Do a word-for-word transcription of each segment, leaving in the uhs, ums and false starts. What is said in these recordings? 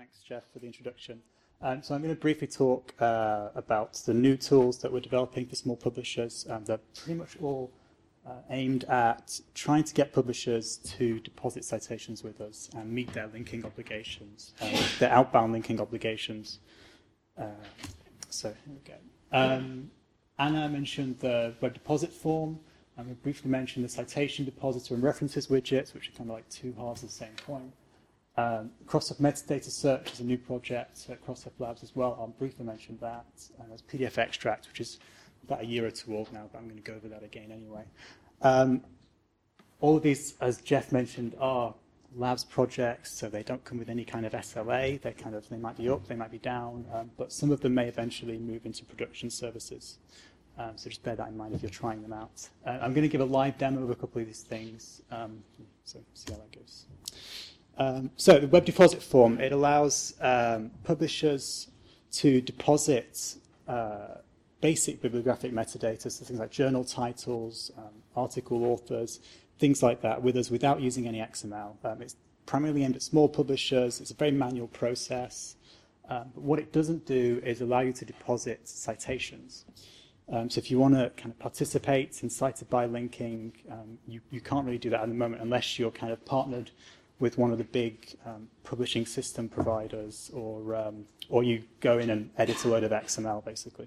Thanks, Jeff, for the introduction. Um, so I'm going to briefly talk uh, about the new tools that we're developing for small publishers. Um, they're pretty much all uh, aimed at trying to get publishers to deposit citations with us and meet their linking obligations, uh, their outbound linking obligations. Uh, so here we go. Um, Anna mentioned the web deposit form. I'm going to briefly mention the citation depositor and references widgets, which are kind of like two halves of the same coin. Um, Cross-Hub Metadata Search is a new project at Cross-Hub Labs as well. I'll briefly mention that. And there's P D F Extract, which is about a year or two old now, but I'm going to go over that again anyway. Um, all of these, as Jeff mentioned, are labs projects, so they don't come with any kind of S L A. They kind of they might be up, they might be down, um, but some of them may eventually move into production services. Um, so just bear that in mind if you're trying them out. Uh, I'm going to give a live demo of a couple of these things, um, so see how that goes. Um, so the web deposit form, it allows um, publishers to deposit uh, basic bibliographic metadata, so things like journal titles, um, article authors, things like that with us without using any X M L. Um, it's primarily aimed at small publishers. It's a very manual process. Um, but what it doesn't do is allow you to deposit citations. Um, so if you want to kind of participate in cited by linking, um, you, you can't really do that at the moment unless you're kind of partnered with one of the big um, publishing system providers, or um, or you go in and edit a load of X M L, basically.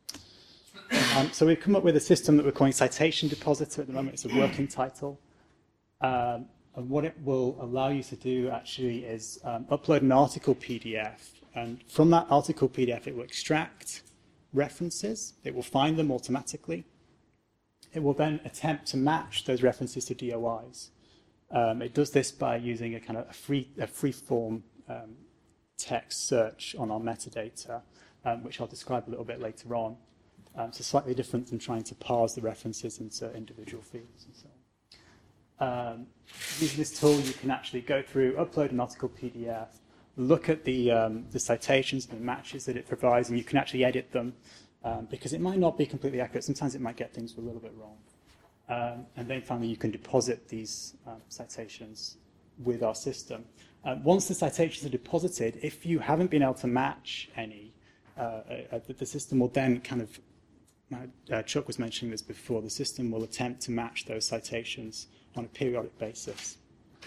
Um, so we've come up with a system that we're calling Citation Depositor at the moment. It's a working title. Um, and what it will allow you to do, actually, is um, upload an article P D F. And from that article P D F, it will extract references. It will find them automatically. It will then attempt to match those references to D O Is. Um, it does this by using a kind of a free, a free form um, text search on our metadata, um, which I'll describe a little bit later on. Um, so slightly different than trying to parse the references into individual fields and so on. Um, using this tool, you can actually go through, upload an article P D F, look at the, um, the citations and the matches that it provides, and you can actually edit them um, because it might not be completely accurate. Sometimes it might get things a little bit wrong. Um, and then finally, you can deposit these um, citations with our system. Uh, once the citations are deposited, if you haven't been able to match any, uh, uh, the system will then kind of, uh, Chuck was mentioning this before, the system will attempt to match those citations on a periodic basis.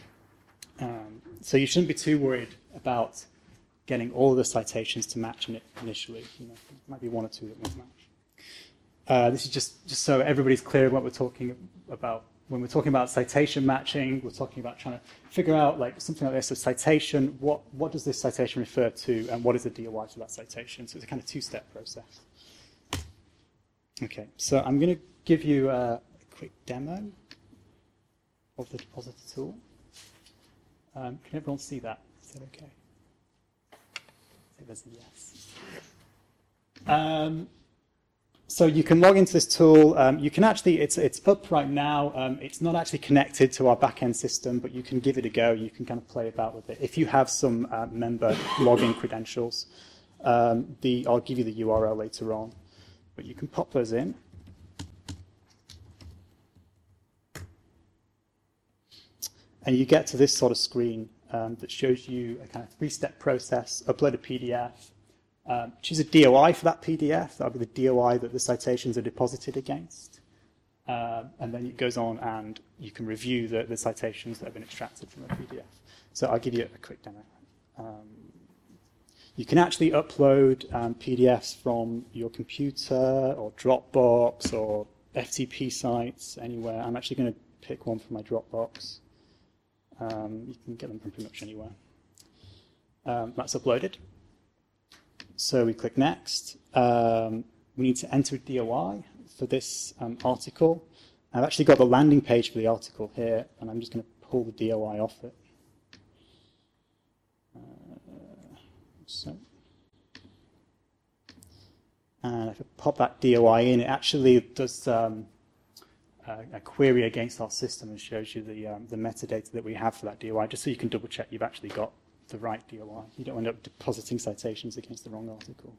Um, so you shouldn't be too worried about getting all of the citations to match in it initially. You know, there might be one or two that won't match. Uh, this is just, just so everybody's clear what we're talking about. When we're talking about citation matching, we're talking about trying to figure out like something like this, a citation, what, what does this citation refer to, and what is the D O I for that citation? So it's a kind of two-step process. Okay, so I'm going to give you a, a quick demo of the depositor tool. Um, can everyone see that? Is that okay? I think there's a yes. Um, So you can log into this tool. Um, you can actually, it's, it's up right now. Um, it's not actually connected to our back-end system, but you can give it a go. You can kind of play about with it. If you have some uh, member login credentials, um, the, I'll give you the U R L later on. But you can pop those in. And you get to this sort of screen um, that shows you a kind of three-step process, upload a P D F, Um, choose a D O I for that P D F. That'll be the D O I that the citations are deposited against. Uh, and then it goes on and you can review the, the citations that have been extracted from the P D F. So I'll give you a quick demo. Um, you can actually upload um, P D Fs from your computer or Dropbox or F T P sites, anywhere. I'm actually going to pick one from my Dropbox. Um, you can get them from pretty much anywhere. Um, that's uploaded. So we click Next. Um, we need to enter a D O I for this um, article. I've actually got the landing page for the article here, and I'm just going to pull the D O I off it. Uh, so, and if I pop that D O I in, it actually does um, a, a query against our system and shows you the, um, the metadata that we have for that D O I, just so you can double check you've actually got the right D O I. You don't end up depositing citations against the wrong article.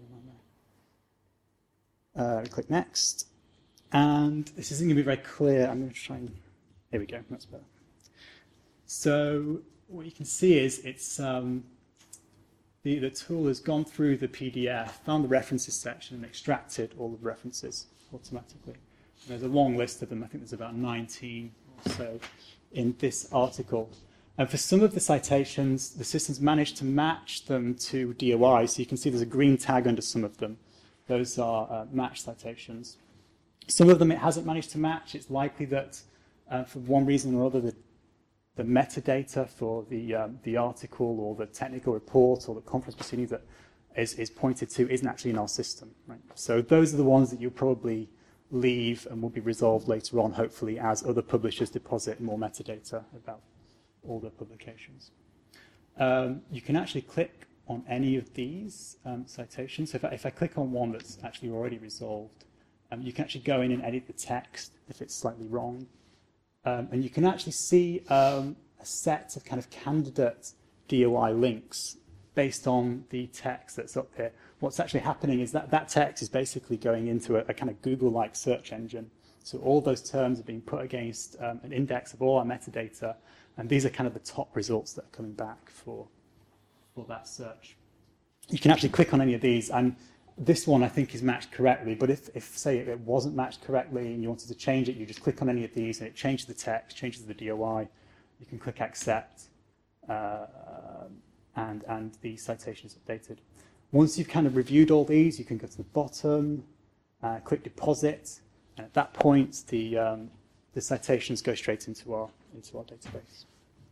Uh, we click Next. And this isn't going to be very clear. I'm going to try and... Here we go. That's better. So what you can see is it's um, the, the tool has gone through the P D F, found the references section, and extracted all the references automatically. And there's a long list of them. I think there's about nineteen or so in this article. And for some of the citations, the system's managed to match them to D O I. So you can see there's a green tag under some of them. Those are uh, matched citations. Some of them it hasn't managed to match. It's likely that uh, for one reason or other, the, the metadata for the, um, the article or the technical report or the conference proceeding that is, is pointed to isn't actually in our system. Right? So those are the ones that you'll probably leave and will be resolved later on, hopefully, as other publishers deposit more metadata about all their publications. Um, you can actually click on any of these um, citations. So if I, if I click on one that's actually already resolved, um, you can actually go in and edit the text if it's slightly wrong. Um, and you can actually see um, a set of kind of candidate D O I links based on the text that's up here. What's actually happening is that that text is basically going into a, a kind of Google-like search engine. So all those terms are being put against um, an index of all our metadata, and these are kind of the top results that are coming back for, for that search. You can actually click on any of these, and this one I think is matched correctly, but if, if say, it wasn't matched correctly and you wanted to change it, you just click on any of these and it changes the text, changes the D O I. You can click accept, uh, and, and the citation is updated. Once you've kind of reviewed all these, you can go to the bottom, uh, click deposit, and at that point, the, um, the citations go straight into our, into our database.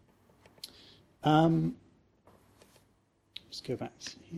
Um, let's go back to here.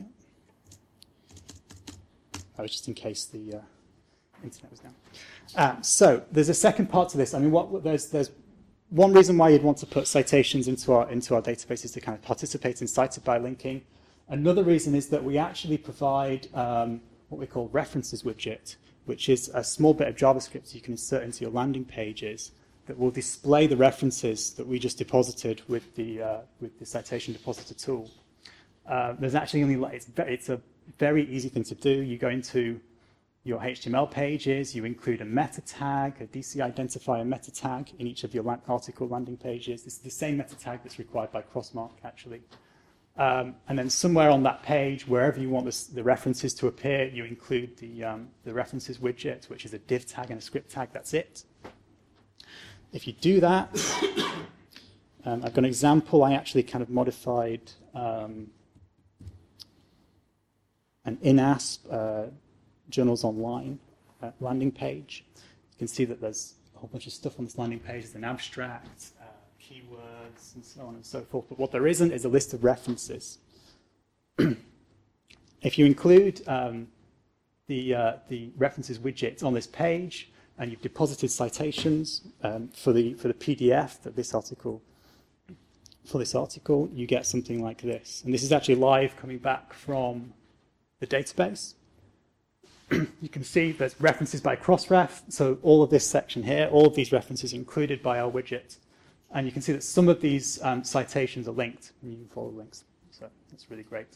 Oh, just in case the uh, internet was down. Um, so there's a second part to this. I mean, what, there's, there's one reason why you'd want to put citations into our, into our database is to kind of participate in cited by linking. Another reason is that we actually provide um, what we call references widget, which is a small bit of JavaScript you can insert into your landing pages that will display the references that we just deposited with the, uh, with the citation depositor tool. Uh, there's actually only, it's, it's a very easy thing to do. You go into your H T M L pages, you include a meta tag, a D C identifier meta tag in each of your article landing pages. This is the same meta tag that's required by Crossmark, actually. Um, and then somewhere on that page, wherever you want this, the references to appear, you include the, um, the references widget, which is a div tag and a script tag. That's it. If you do that, um, I've got an example. I actually kind of modified um, an I N A S P uh, Journals Online uh, landing page. You can see that there's a whole bunch of stuff on this landing page. There's an abstract, uh, keywords, and so on and so forth. But what there isn't is a list of references. If you include um, the, uh, the references widget on this page, and you've deposited citations um, for the for the P D F that this article for this article, you get something like this. And this is actually live coming back from the database. You can see there's references by Crossref. So all of this section here, all of these references are included by our widget. And you can see that some of these um, citations are linked, and you can follow links. So that's really great.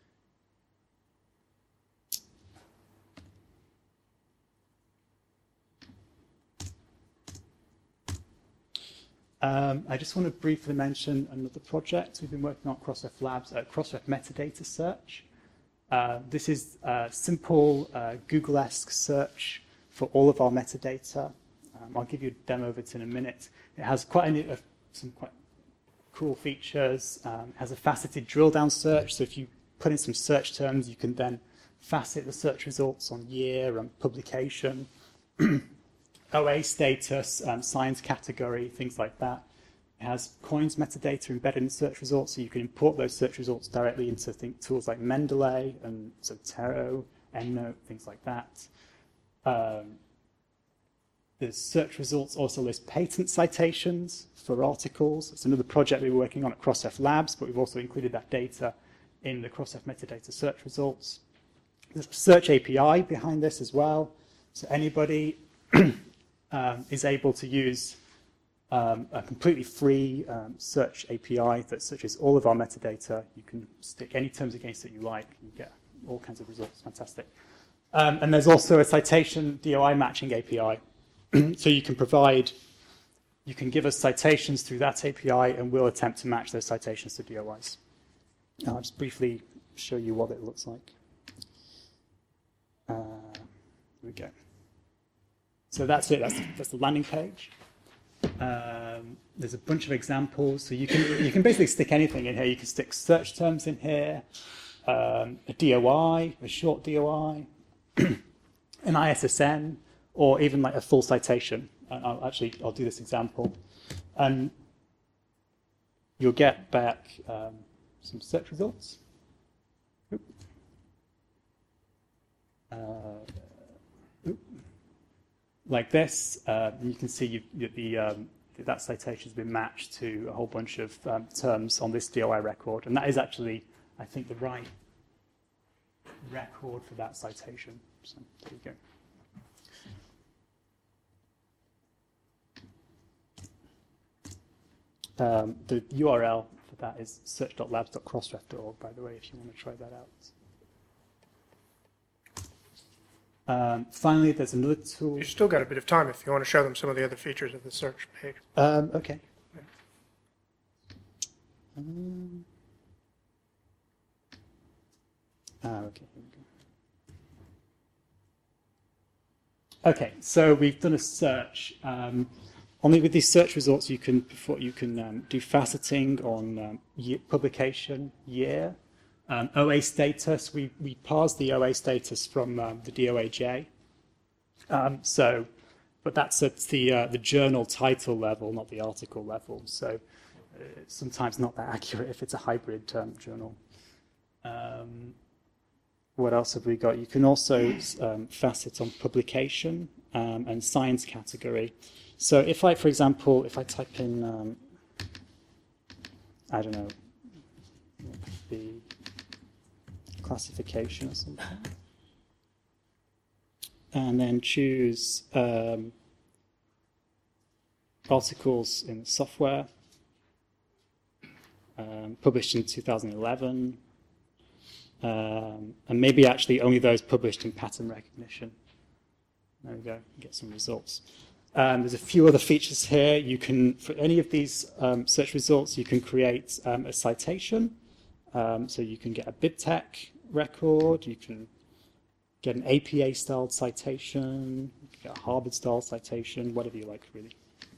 Um, I just want to briefly mention another project we've been working on at Crossref Labs, uh, Crossref Metadata Search. Uh, this is a simple uh, Google-esque search for all of our metadata. Um, I'll give you a demo of it in a minute. It has quite a, uh, some quite cool features. Um, it has a faceted drill-down search, so if you put in some search terms, you can then facet the search results on year and publication. O A status, um, science category, things like that. It has coins metadata embedded in search results, so you can import those search results directly into think, tools like Mendeley and Zotero, EndNote, things like that. Um, the search results also list patent citations for articles. It's another project we were working on at Crossref Labs, but we've also included that data in the Crossref metadata search results. There's a search A P I behind this as well, so anybody Um, is able to use um, a completely free um, search A P I that searches all of our metadata. You can stick any terms against it you like, and you get all kinds of results. Fantastic. Um, and there's also a citation D O I matching A P I. So you can provide, you can give us citations through that A P I, and we'll attempt to match those citations to D O Is. I'll just briefly show you what it looks like. Uh, here we go. So that's it. That's the, that's the landing page. Um, there's a bunch of examples. So you can you can basically stick anything in here. You can stick search terms in here, um, a D O I, a short D O I, an I S S N, or even like a full citation. And I'll actually I'll do this example, and you'll get back um, some search results. Oop. Uh, oop. Like this, uh, you can see you've, you, the, um, that citation has been matched to a whole bunch of um, terms on this D O I record, and that is actually, I think, the right record for that citation. So there you go. Um, the U R L for that is search dot labs dot crossref dot org, by the way, if you want to try that out. Um, finally, there's another tool. You've still got a bit of time if you want to show them some of the other features of the search page. Um, okay. Um, ah, okay. Here we go. Okay, so we've done a search. Um, only with these search results, you can before you can um, do faceting on um, year, publication year. Um, O A status, we, we parse the O A status from um, the D O A J. Um, so, but that's at the, uh, the journal title level, not the article level. So uh, it's sometimes not that accurate if it's a hybrid um, journal. Um, what else have we got? You can also um, facet on publication um, and science category. So if I, for example, if I type in, um, I don't know, the classification or something, and then choose um, articles in software, um, published in two thousand eleven, um, and maybe actually only those published in pattern recognition. There we go, get some results. Um, there's a few other features here. You can, for any of these um, search results, you can create um, a citation. Um, so you can get a BibTeX record, you can get an A P A-styled citation, you can get a Harvard-style citation, whatever you like, really.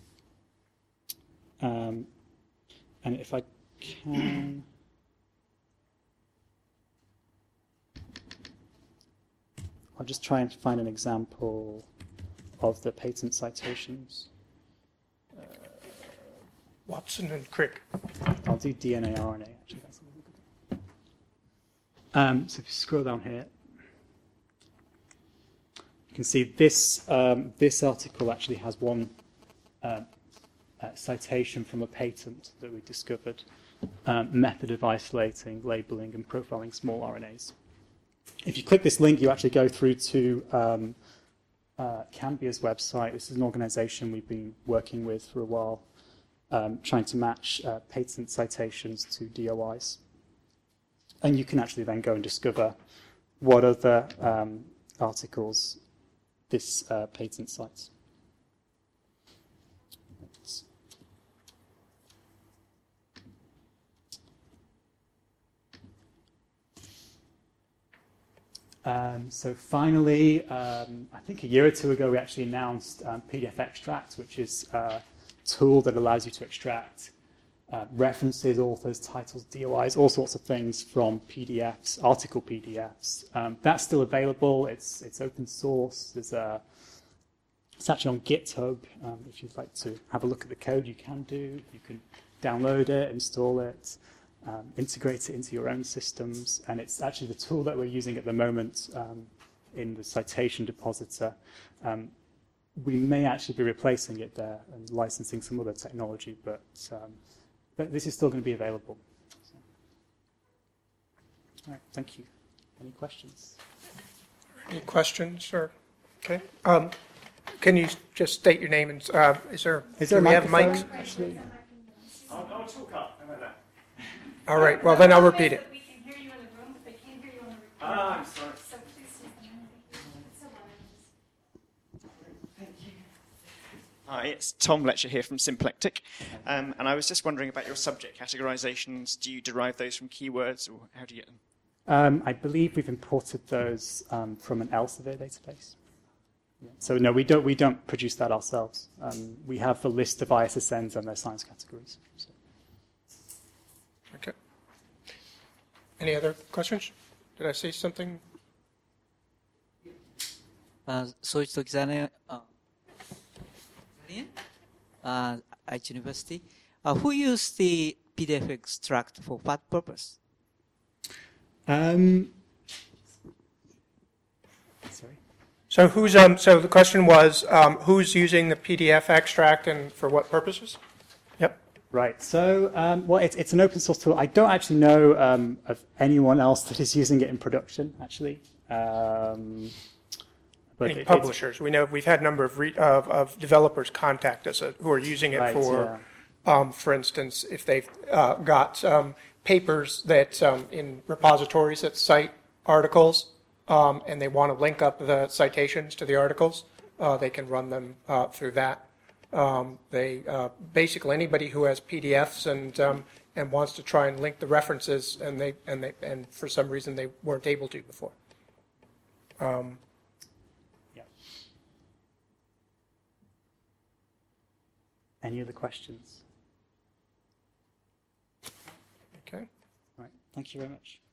Um, and if I can... I'll just try and find an example of the patent citations. Uh, Watson and Crick. I'll do D N A R N A, actually. That's a really good one. Um, so if you scroll down here, you can see this, um, this article actually has one uh, uh, citation from a patent that we discovered, um, method of isolating, labeling, and profiling small R N As. If you click this link, you actually go through to um, uh, Cambia's website. This is an organization we've been working with for a while, um, trying to match uh, patent citations to D O Is. And you can actually then go and discover what other um, articles this uh, patent cites. Um, so finally, um, I think a year or two ago, we actually announced um, P D F Extract, which is a tool that allows you to extract uh, references, authors, titles, D O Is, all sorts of things from P D Fs, article P D Fs. Um, that's still available. It's it's open source. There's a It's actually on GitHub. Um, if you'd like to have a look at the code, you can do. You can download it, install it. Um, integrate it into your own systems, and it's actually the tool that we're using at the moment um, in the citation depositor. Um, we may actually be replacing it there and licensing some other technology, but, um, but this is still going to be available. So. All right, thank you. Any questions? Any questions? Or okay. Um, can you just state your name and uh, is there? Is there do a we have microphone, mics? actually? I'll, I'll talk up. How about that? All right. Well, then I'll repeat it. We can hear you in the room, but they can't hear you on the recording. Ah, I'm sorry. So please use the microphone. It's so loud. Thank you. Hi, it's Tom Letcher here from Symplectic. Um, and I was just wondering about your subject categorizations. Do you derive those from keywords, or how do you get them? Um, I believe we've imported those um, from an Elsevier database. Yeah. So no, we don't. We don't produce that ourselves. Um, we have a list of I S S Ns and their science categories. So. Okay. Any other questions? Did I say something? Uh, 소유적 기자는 uh, uh, Aichi University. Uh, who used the P D F extract for what purpose? Um, sorry. So who's um? So the question was um, who's using the P D F extract and for what purposes? Yep. Right. So, um, well, it's, it's an open source tool. I don't actually know um, of anyone else that is using it in production, actually. Um, but Any it, publishers? We know we've had a number of re, of, of developers contact us uh, who are using it Right, for, um, for instance, if they've uh, got um, papers that um, in repositories that cite articles, um, and they want to link up the citations to the articles, uh, they can run them uh, through that. Um, they uh, basically anybody who has P D Fs and um, and wants to try and link the references, and they and they and for some reason they weren't able to before. Um, yeah. Any other questions? okay. All right. Thank you very much.